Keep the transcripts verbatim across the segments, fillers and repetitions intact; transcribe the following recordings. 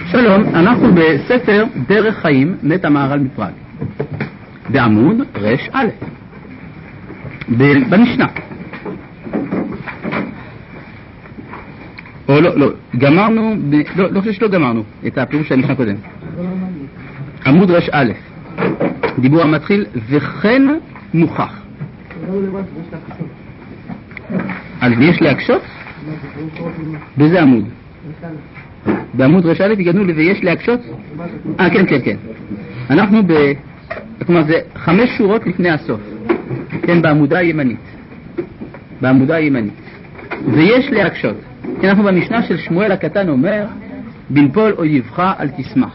שלום, אנחנו בספר דרך חיים מת המהר"ל מפראג, בעמוד רש א', במשנה. או לא, לא, גמרנו, ב... לא, לא חושב שלא גמרנו את הפירוש של המשנה קודם. עמוד רש א', דיבור המתחיל, וכן מוכח. אז יש להקשות? באיזה עמוד? בעמוד רש א' הגענו ל"ויש להקשות"? אה, כן, כן, כן. אנחנו ב... כלומר, זה חמש שורות לפני הסוף. כן, בעמודה הימנית. בעמודה הימנית. ויש להקשות. כן, אנחנו במשנה של שמואל הקטן אומר, בנפול אויבך אל תשמח.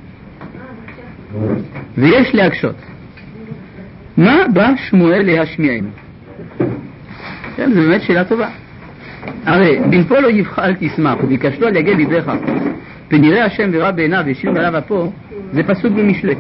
ויש להקשות. מה בא שמואל להשמיענו? כן, זו באמת שאלה טובה. הרי בנפול אויבך אל תשמח, וביקשתו על יגל ליבך, פן יראה השם ורע בעיניו וישיר מעליו אפו, זה פסוק במשלי.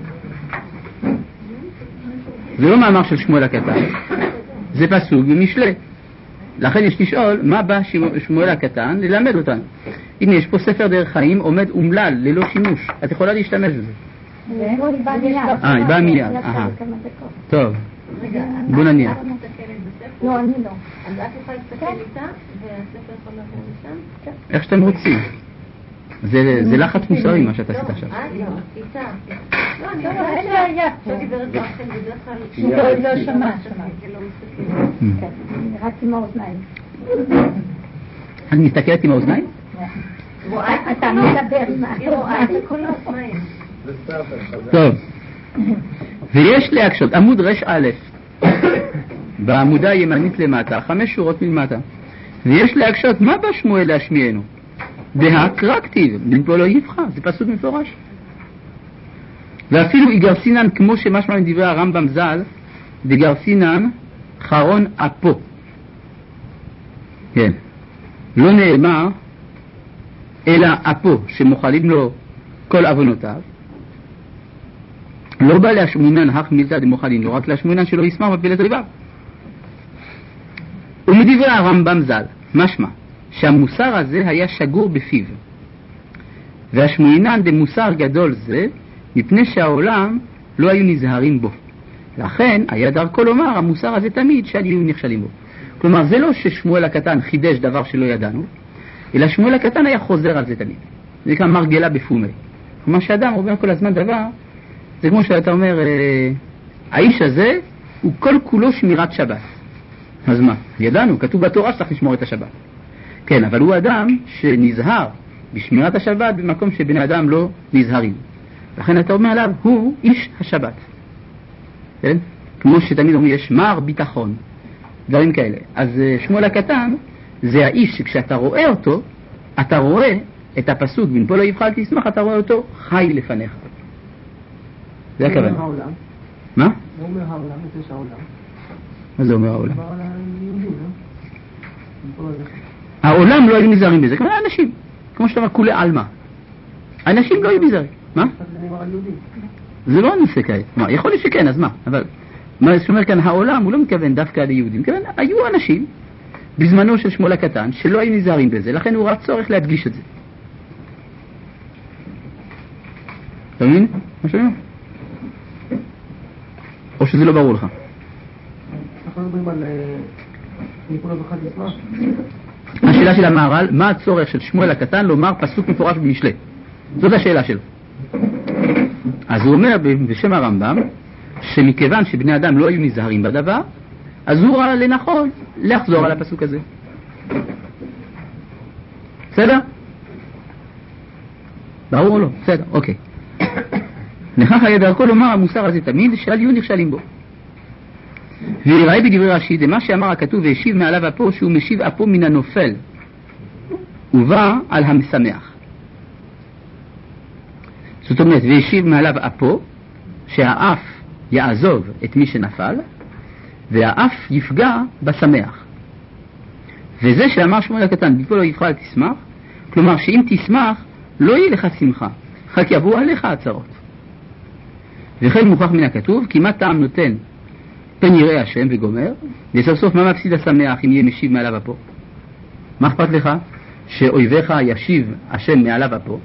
זה לא מאמר של שמואל הקטן, זה פסוק במשלי. לכן יש לשאול, מה בא שמואל הקטן ללמד אותנו? הנה, יש פה ספר דרך חיים, עומד אומלל, ללא שימוש. את יכולה להשתמש בזה. אה, היא באה מיד. טוב, בוא נניח. לא, אני לא. אז את יכולה להסתכל איתה, והספר יכול לעבור לשם? איך שאתם רוצים. זה לחץ מוסרי מה שאתה עשית עכשיו. אה, לא, איתה. לא, אני יודעת שלא דיברת באחד בדרך כלל. לא שמע, שמע. כן, רק עם האוזניים. אני מסתכלת עם האוזניים? אתה מדבר עם האוזניים. טוב. ויש להקשות, עמוד רש א', בעמודה הימנית למטה, חמש שורות מלמטה. ויש להקשות, מה בא שמואל להשמיענו? בהקרא כתיב, בנפול אויבך, זה פסוק מפורש. ואפילו יגרסינן, כמו שמשמע מדברי הרמב"ם ז"ל, דגרסינן חרון אפו. כן. לא נאמר, אלא אפו, שמוחלים לו כל עוונותיו. לא בא להשמינן הך מילתא דמוחלים לו, רק להשמינן שלא ישמח מפיל את ריביו. ומדברי הרמב"ם ז"ל, משמע, שהמוסר הזה היה שגור בפיו. והשמינן דמוסר גדול זה, מפני שהעולם לא היו נזהרים בו. לכן היה דרכו לומר, המוסר הזה תמיד שהיו נכשלים בו. כלומר, זה לא ששמואל הקטן חידש דבר שלא ידענו, אלא שמואל הקטן היה חוזר על זה תמיד. זה נקרא מרגלה בפומי. כלומר, שאדם אומר כל הזמן דבר, זה כמו שאתה אומר, האיש הזה הוא כל כולו שמירת שבת. אז מה? ידענו, כתוב בתורה שצריך לשמור את השבת. כן, אבל הוא אדם שנזהר בשמירת השבת במקום שבני אדם לא נזהרים. לכן אתה אומר עליו, הוא איש השבת. כן? כמו שתמיד אומרים, יש מר ביטחון, דברים כאלה. אז שמואל הקטן זה האיש שכשאתה רואה אותו, אתה רואה את הפסוק, בנפול אויבך אל תשמח, אתה רואה אותו חי לפניך. זה הכוונה. מה? מה אומר העולם? את יש העולם. מה זה אומר העולם? העולם יהודי, לא? העולם לא היו נזהרים בזה, כמו אנשים, כמו שאתה אומר, כולי עלמא. אנשים לא היו נזהרים. מה? זה לא הנושא כעת. מה, יכול להיות שכן, אז מה? אבל מה שאומר כאן, העולם הוא לא מתכוון דווקא ליהודים, מתכוון, היו אנשים בזמנו של שמואל הקטן שלא היו נזהרים בזה, לכן הוא ראה צורך להדגיש את זה. אתה מבין? מה שאומר? או שזה לא ברור לך? אנחנו מדברים על נפול אויבך תשמח. השאלה של המהר"ל, מה הצורך של שמואל הקטן לומר פסוק מפורש במשלי? זאת השאלה שלו. אז הוא אומר בשם הרמב"ם, שמכיוון שבני אדם לא היו נזהרים בדבר, אז הוא ראה לנכון לחזור על הפסוק הזה. בסדר? ברור או לא? בסדר, אוקיי. לכך היה דרכו לומר המוסר הזה תמיד שאל יהיו נכשלים בו. ויראה בדברי רש"י, זה מה שאמר הכתוב והשיב מעליו אפו, שהוא משיב אפו מן הנופל ובא על המשמח. זאת אומרת, והשיב מעליו אפו, שהאף יעזוב את מי שנפל והאף יפגע בשמח. וזה שאמר שמואל הקטן, בנפול אויבך אל תשמח, כלומר שאם תשמח לא יהיה לך שמחה, רק יבואו עליך הצרות. וכן מוכח מן הכתוב, כי מה טעם נותן פן יראה השם וגומר, וסוף סוף מה מפסיד השמח אם יהיה משיב מעליו אפו? מה אכפת לך שאויביך ישיב השם מעליו אפו?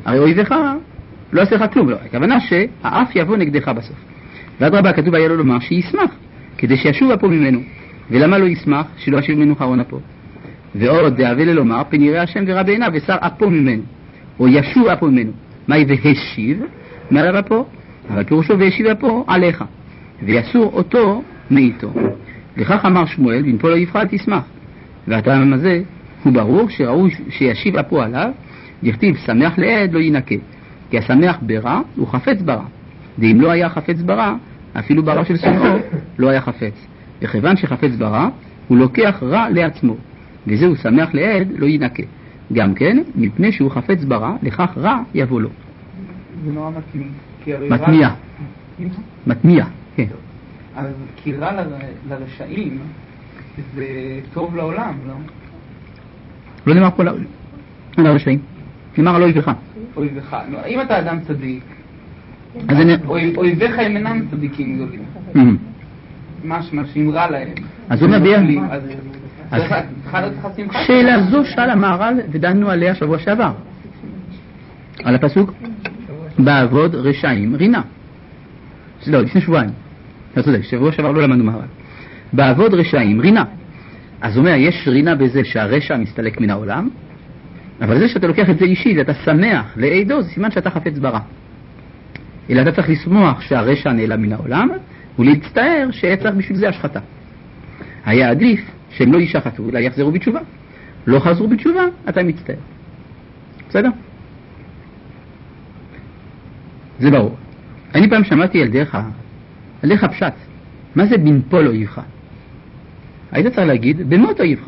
הרי אויביך לא יעשה לך כלום. לא. הכוונה שהאף יבוא נגדך בסוף. ואדרבה, כתוב היה לו לומר שישמח, כדי שישוב אפו ממנו. ולמה לא ישמח? שלא ישיב ממנו חרון אפו. ועוד דאבה ללומר, פן יראה השם ורע בעיניו ושר אפו ממנו, או ישוב אפו ממנו. מה היא והשיב? מעליו אפו, אבל פירושו והשיב אפו עליך, ויסור אותו מאיתו. לכך אמר שמואל, בנפול לא יבחר תשמח. והטעם הזה הוא ברור שראוי שישיב אפו עליו, יכתיב שמח לעד לא ינקה, כי השמח ברע הוא חפץ ברע. ואם לא היה חפץ ברע, אפילו ברע של שונאו לא היה חפץ. וכיוון שחפץ ברע, הוא לוקח רע לעצמו, וזהו שמח לעד לא ינקה. גם כן, מפני שהוא חפץ ברע, לכך רע יבוא לו. זה נורא מתמיע. מתמיע. מתמיע, כן. אז כי רע לרשעים זה טוב לעולם, לא? לא נאמר פה לרשעים, נאמר על אויבך. אויבך. אם אתה אדם צדיק, אויביך הם אינם צדיקים גדולים. משמע שאם רע להם. אז הוא מביע לי. אחד התחסים חד. שאלה זו שאל המהר"ל ודנו עליה שבוע שעבר. על הפסוק בעבוד רשעים רינה. לא, לפני שבועיים. אתה צודק, שבוע שעבר לא למדנו מהר"ל. בעבוד רשעים רינה. אז הוא אומר, יש רינה בזה שהרשע מסתלק מן העולם, אבל זה שאתה לוקח את זה אישי ואתה שמח לעדו, זה סימן שאתה חפץ ברע. אלא אתה צריך לשמוח שהרשע נעלם מן העולם, ולהצטער שצריך בשביל זה השחתה. היה עדיף שהם לא יישחטו, אלא יחזרו בתשובה. לא חזרו בתשובה, אתה מצטער. בסדר? זה ברור. אני פעם שמעתי על דרך, על דרך הפשט. מה זה בנפול אויבך? היית צריך להגיד, במות אויבך.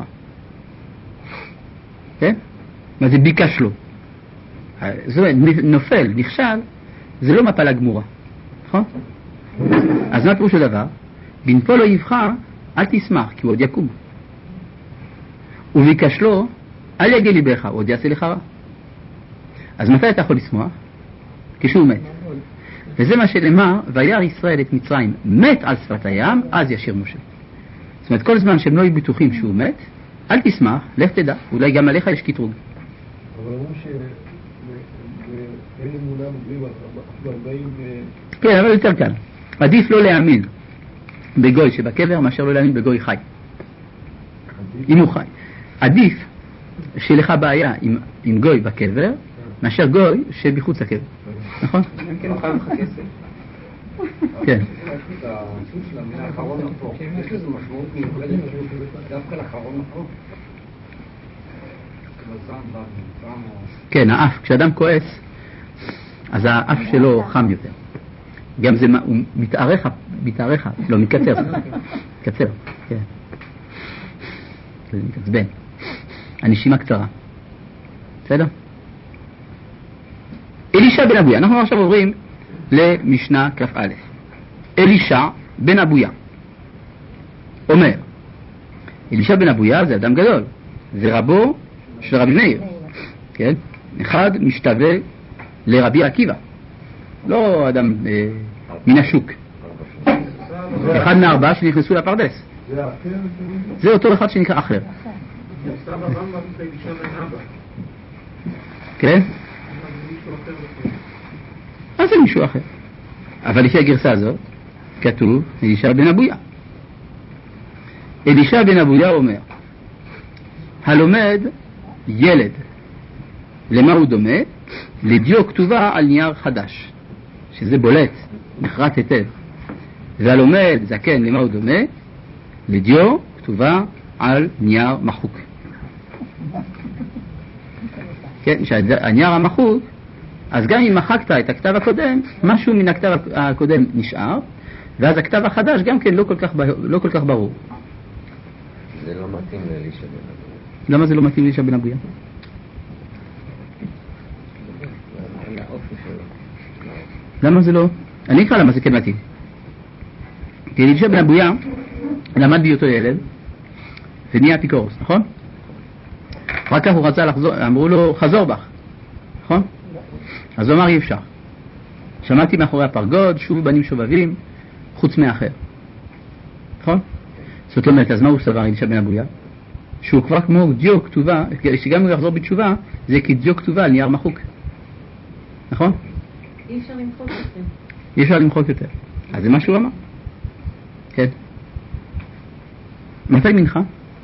כן? מה זה ביקש לו? זה נופל, נכשל, זה לא מפלה גמורה. נכון? אז מה פירוש הדבר? בנפול אויבך, אל תשמח, כי הוא עוד יקום. וביקש לו, אל יגע ליבך, הוא עוד יעשה לך רע. אז מתי אתה יכול לשמוח? כשהוא מת. וזה מה שנאמר, וירא ישראל את מצרים מת על שפת הים, אז ישיר משה. זאת אומרת, כל זמן שהם לא יהיו בטוחים שהוא מת, אל תשמח, לך תדע, אולי גם עליך יש קטרוג. אבל אמרו שאין אמונה מגביבה, ארבעים ו... כן, אבל יותר קל. עדיף לא להאמין בגוי שבקבר, מאשר לא להאמין בגוי חי. אם הוא חי. עדיף שלך בעיה עם, עם גוי בקבר, מאשר גוי שבחוץ לקבר. נכון? הם כן אוכל לך כסף. כן. יש לזה משמעות מיוחדת דווקא לאחרון אחרון. כן, האף, כשאדם כועס, אז האף שלו חם יותר. גם זה, הוא מתארך, מתארך, לא, מתקצר. מתקצר, כן. זה מתעצבן. הנשימה קצרה. בסדר? אלישע בן אבויה, אנחנו עכשיו עוברים למשנה כ"א. אלישע בן אבויה אומר, אלישע בן אבויה זה אדם גדול, זה רבו של רבי מאיר, כן? אחד משתווה לרבי עקיבא, לא אדם אה, מן השוק, אחד מארבעה שנכנסו לפרדס, זה אותו אחד שנקרא אחר, כן? אז זה מישהו אחר. אבל לפי הגרסה הזאת כתוב אלישע בן אבויה. אלישע בן אבויה אומר, הלומד ילד, למה הוא דומה? לדיו כתובה על נייר חדש, שזה בולט, נחרט היטב. והלומד זקן, למה הוא דומה? לדיו כתובה על נייר מחוק. כן, שהנייר המחוק, אז גם אם מחקת את הכתב הקודם, משהו מן הכתב הקודם נשאר, ואז הכתב החדש גם כן לא כל כך, לא כל כך ברור. זה לא מתאים לאלישע בן אבויה. למה זה לא מתאים לאלישע בן אבויה? למה זה לא? אני אקרא למה זה כן מתאים. כי אלישע בן אבויה למד בהיותו ילד, ונהיה אפיקורוס, נכון? אחר כך הוא רצה לחזור, אמרו לו חזור בך, נכון? אז הוא אמר אי אפשר. שמעתי מאחורי הפרגוד, שוב בנים שובבים, חוץ מאחר. נכון? זאת אומרת, אז מה הוא סבר אלישע בן אבויה? שהוא כבר כמו דיו כתובה, שגם הוא יחזור בתשובה, זה כדיו כתובה על נייר מחוק. נכון? אי אפשר למחוק יותר. אי אפשר למחוק יותר. אז זה מה שהוא אמר. כן. מתי מנחה?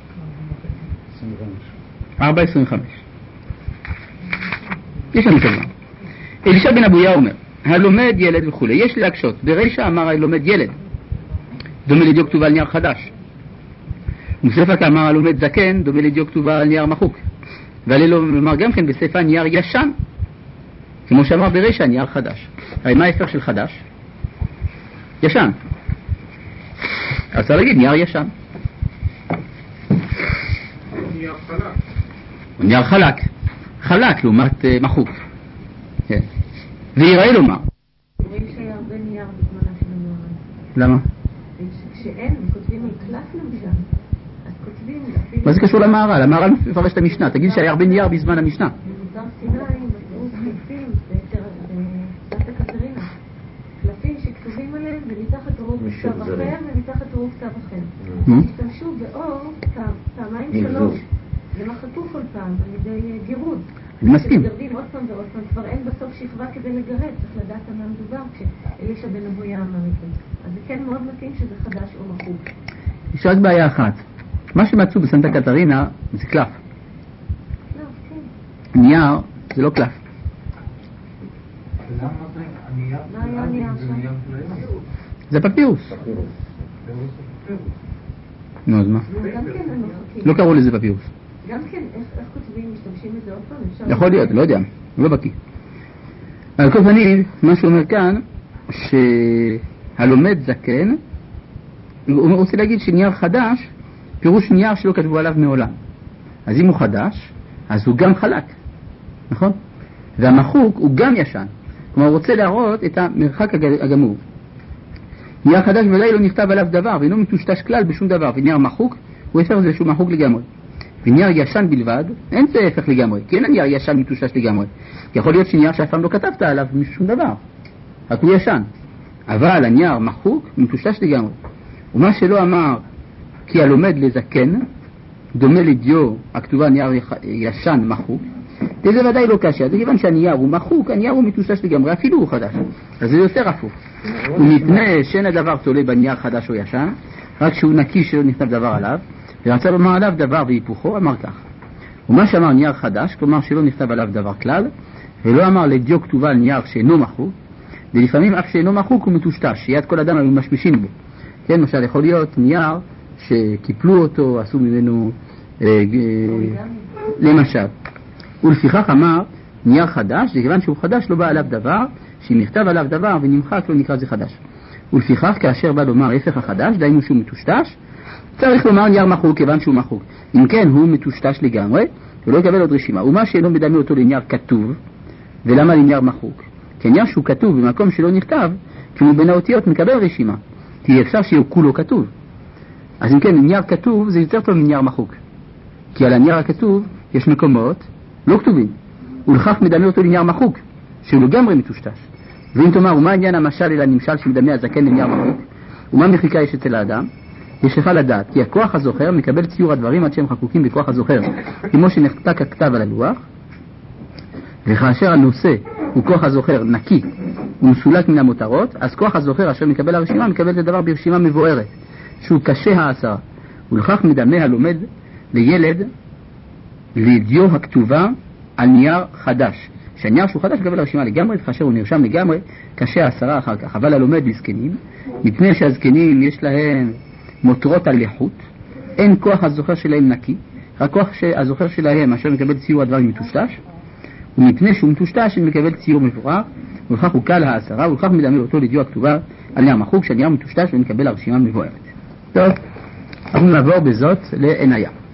ארבע עשרים וחמש. יש לנו כמה. אלישע בן אבויה אומר, הלומד ילד וכו'. יש להקשות. ברישא אמר הלומד ילד. דומה לדיו כתובה על נייר חדש. ומספק אמר הלומד זקן, דומה לדיו כתובה על נייר מחוק. ועלינו לומר גם כן בספר נייר ישן. כמו שאמר ברישא, נייר חדש. הרי מה ההפך של חדש? ישן. אז צריך להגיד נייר ישן. נייר חלק. נייר חלק. חלק לעומת uh, מחוק. כן. ויראה לומר. רואים שהיה הרבה נייר בזמנה של המאורן. למה? כשאין, כותבים על קלף למשל. אז כותבים... מה זה קשור למהר"ל? המהר"ל מפרש את המשנה. תגיד שהיה הרבה נייר בזמן המשנה. במדבר סיני מצאו קלפים בסבתא קטרינה. קלפים שכתובים עליהם ומתחת ראו כתב אחר ומתחת ראו כתב אחר. השתמשו באור פעמיים שלוש. ומחקו כל פעם על ידי גירוד. אני מסכים. כשמגרדים עוד פעם ועוד פעם, כבר אין בסוף שכבה כדי לגרד, צריך לדעת על מה מדובר כשאלישע בן אבויה אמר את זה. אז זה כן מאוד מתאים שזה חדש או מחוק. יש רק בעיה אחת. מה שמצאו בסנטה קטרינה זה קלף. קלף, כן. נייר זה לא קלף. למה זה הנייר? מה היה הנייר שם? זה פפירוס. נו, אז מה? גם כן הם מחקים. לא קראו לזה פפירוס. גם כן, איך כותבים, משתמשים בזה עוד פעם? אפשר... יכול להיות, לא יודע, לא בקיא. על כל פנים, מה שהוא אומר כאן, שהלומד זקן, הוא רוצה להגיד שנייר חדש, פירוש נייר שלא כתבו עליו מעולם. אז אם הוא חדש, אז הוא גם חלק, נכון? והמחוק הוא גם ישן. כלומר, הוא רוצה להראות את המרחק הגמור. נייר חדש ודאי לא נכתב עליו דבר, ואינו מטושטש כלל בשום דבר, ונייר מחוק, הוא הפך לזה שהוא מחוק לגמרי. ונייר ישן בלבד, אין זה הפך לגמרי, כי אין הנייר ישן מטושטש לגמרי. יכול להיות שנייר שאף פעם לא כתבת עליו משום דבר, רק הוא ישן. אבל הנייר מחוק מטושטש לגמרי. ומה שלא אמר, כי הלומד לזקן, דומה לדיו הכתובה נייר ישן מחוק, זה ודאי לא קשה. זה כיוון שהנייר הוא מחוק, הנייר הוא מטושטש לגמרי, אפילו הוא חדש. אז זה יותר הפוך. ומפני שאין הדבר תולה בנייר חדש או ישן, רק שהוא נקי שלא נכתב דבר עליו, ורצה לומר עליו דבר והיפוכו, אמר כך. ומה שאמר נייר חדש, כלומר שלא נכתב עליו דבר כלל, ולא אמר לדיו כתובה על נייר שאינו מחוק, ולפעמים אף שאינו מחוק הוא מטושטש, שיד כל אדם היו משמישים בו. כן, למשל יכול להיות נייר שקיפלו אותו, עשו ממנו אה, אה, למשל. ולפיכך אמר נייר חדש, זה כיוון שהוא חדש לא בא עליו דבר, שאם נכתב עליו דבר ונמחק לא נקרא זה חדש. ולפיכך כאשר בא לומר הפך החדש, דיינו שהוא מטושטש, צריך לומר נייר מחוק כיוון שהוא מחוק. אם כן הוא מטושטש לגמרי, ולא יקבל עוד רשימה. ומה שאינו מדמה אותו לנייר כתוב, ולמה לנייר מחוק? כי נייר שהוא כתוב במקום שלא נכתב, כי הוא בין האותיות מקבל רשימה. כי אפשר שיהיה כולו כתוב. אז אם כן, נייר כתוב זה יותר טוב מנייר מחוק. כי על הנייר הכתוב יש מקומות לא כתובים. ולכך מדמה אותו לנייר מחוק, שהוא לגמרי מטושטש. ואם תאמר, ומה עניין המשל אלא נמשל שמדמה הזקן לנייר מחוק? ומה מחיקה יש אצל האדם? יש לך לדעת, כי הכוח הזוכר מקבל ציור הדברים עד שהם חקוקים בכוח הזוכר, כמו שנחתק הכתב על הלוח, וכאשר הנושא הוא כוח הזוכר נקי ומסולק מן המותרות, אז כוח הזוכר אשר מקבל הרשימה מקבל את הדבר ברשימה מבוארת, שהוא קשה העשרה. ולכך מדמה הלומד לילד לידיו הכתובה על נייר חדש. שהנייר שהוא חדש מקבל הרשימה לגמרי, וכאשר הוא נרשם לגמרי, קשה העשרה אחר כך. אבל הלומד לזקנים, מפני שהזקנים יש להם מותרות על לחוט, אין כוח הזוכר שלהם נקי, רק כוח הזוכר שלהם אשר מקבל ציור הדברים מטושטש, ומפני שהוא מטושטש הוא מקבל ציור מבורר, ולכך הוא קל העשרה, ולכך מדמה אותו לדיו הכתובה על נייר מחוק, שהנייר מטושטש ומקבל הרשימה מבוארת. טוב, אנחנו נעבור בזאת לעיניה.